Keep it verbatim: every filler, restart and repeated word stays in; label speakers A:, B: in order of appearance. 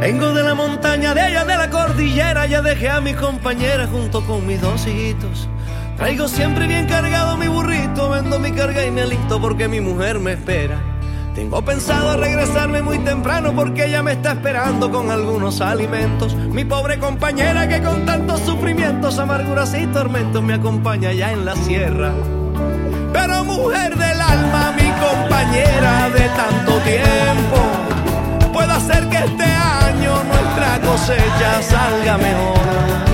A: Vengo de la montaña, de allá de la cordillera, ya dejé a mi compañera junto con mis dos hijitos. Traigo siempre bien cargado mi burrito, vendo mi carga y me alisto porque mi mujer me espera. Tengo pensado regresarme muy temprano porque ella me está esperando con algunos alimentos. Mi pobre compañera que con tantos sufrimientos, amarguras y tormentos me acompaña ya en la sierra. Pero mujer del alma, mi compañera de tanto tiempo, puedo hacer que este año nuestra cosecha salga mejor.